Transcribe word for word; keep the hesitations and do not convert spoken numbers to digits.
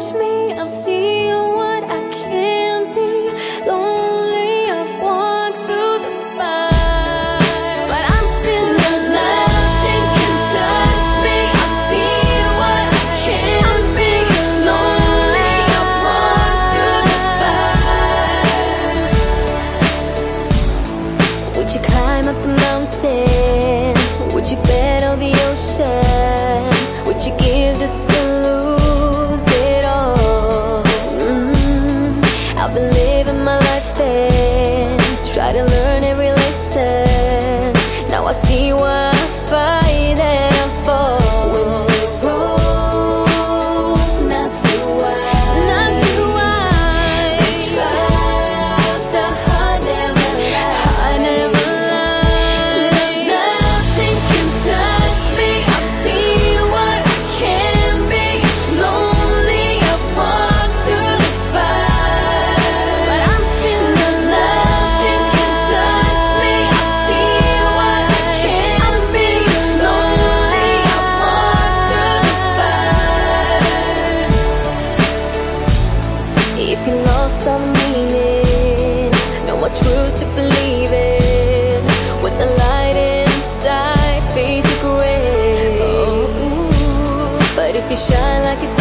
touch me, I've seen what I can't be. Lonely, I've walked through the fire, but I'm still alive. Nothing can touch me, I've seen what I can't be. Lonely, I've walked through the fire. Would you climb up the mountain? Would you bet on the ocean? Would you give just to lose it all? Mm-hmm. I've been living my life and try to learn every lesson. Now I see why I fight and I fall. When the road's not too wide, not too wide, the trials, the heart never lies, heart never lies. Nothing can touch me, I've seen what I can be. Lonely, I've walked through the fire, but I'm still alive. Nothing can touch me, I've seen what I can be. Lonely, I've walked through the fire. If you lost all the meaning, no more truth to believe in, with the light inside fade to gray. But if you shine like a